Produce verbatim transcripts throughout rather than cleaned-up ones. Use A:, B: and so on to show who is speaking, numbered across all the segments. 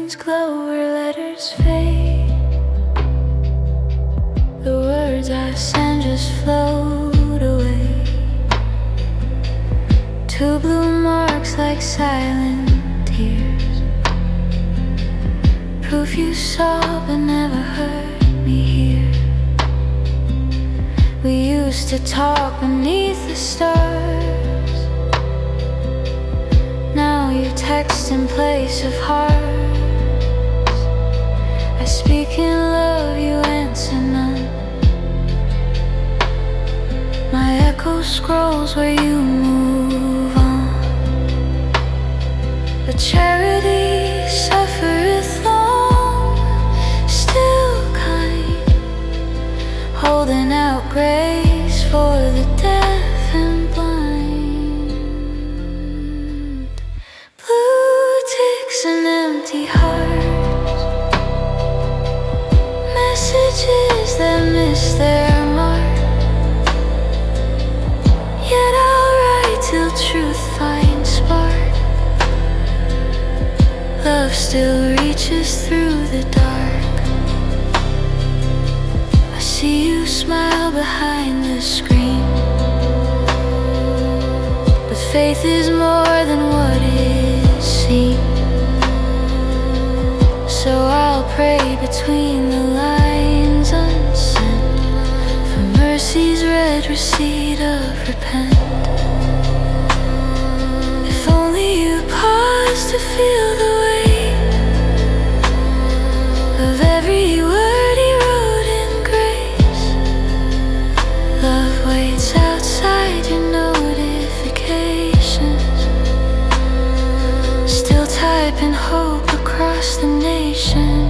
A: screens glow where letters fade. The words I send just float away. Two blue marks like silent tears, proof you saw but never heard me hear. We used to talk beneath the stars. Now you text in place of hearts. I speak in love, you answer none. My echo scrolls where you move on. But charity suffereth long, still kind, holding out grace for the deaf and blind. Blue ticks and empty hearts, messages that miss their mark. Yet I'll write till truth finds spark. Love still reaches through the dark. I see you smile behind the screen, but faith is more than what is seen. So I'll pray between the lines unsent, for mercy's red receipt of repent. If only you pause to feel the weight of every word he wrote in grace. Love waits outside your notifications, still typing hope across the nation.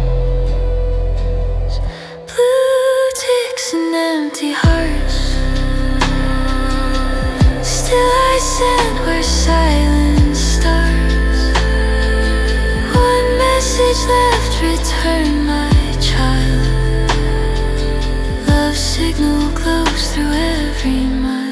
A: Blue ticks and empty hearts, still I send where silence starts. One message left, return my child. Love's signal glows through every mile.